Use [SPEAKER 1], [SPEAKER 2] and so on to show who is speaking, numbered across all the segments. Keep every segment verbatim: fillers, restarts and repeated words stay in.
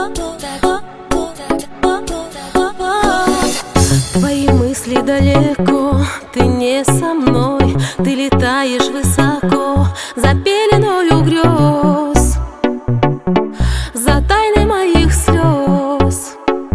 [SPEAKER 1] Твои мысли далеко, ты не со мной. Ты летаешь высоко за пеленою грез, за тайной моих слез.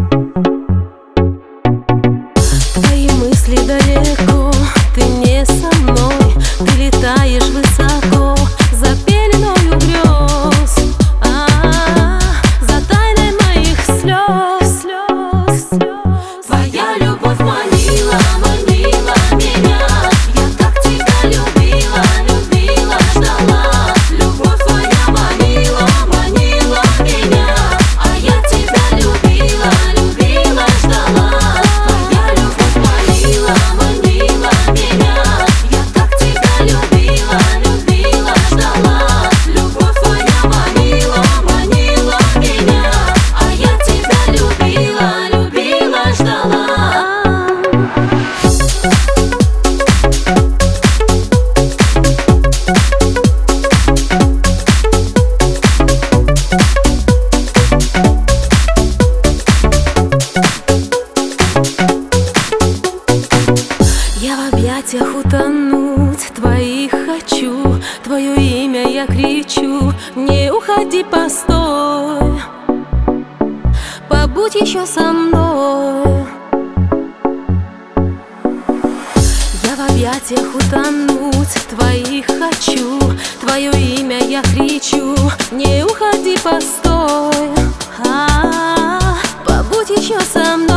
[SPEAKER 1] Твои мысли далеко, ты не со мной. Ты летаешь высоко за пеленою грез, а, за тайной моих слез, слез, слез.
[SPEAKER 2] Твоя любовь манила, манила меня. Я так тебя любила, любила, ждала. Любовь твоя манила, манила меня. А я тебя любила, любила, ждала. Твоя любовь манила, манила меня. Я так тебя любила, любила, ждала. Любовь твоя манила, манила меня. А я тебя любила, любила, ждала.
[SPEAKER 1] Я в объятиях утонуть твоих хочу, твое имя я кричу. Не уходи, постой, побудь еще со мной. Я в объятиях утонуть твоих хочу, твое имя я кричу. Не уходи, постой, а, побудь еще со мной.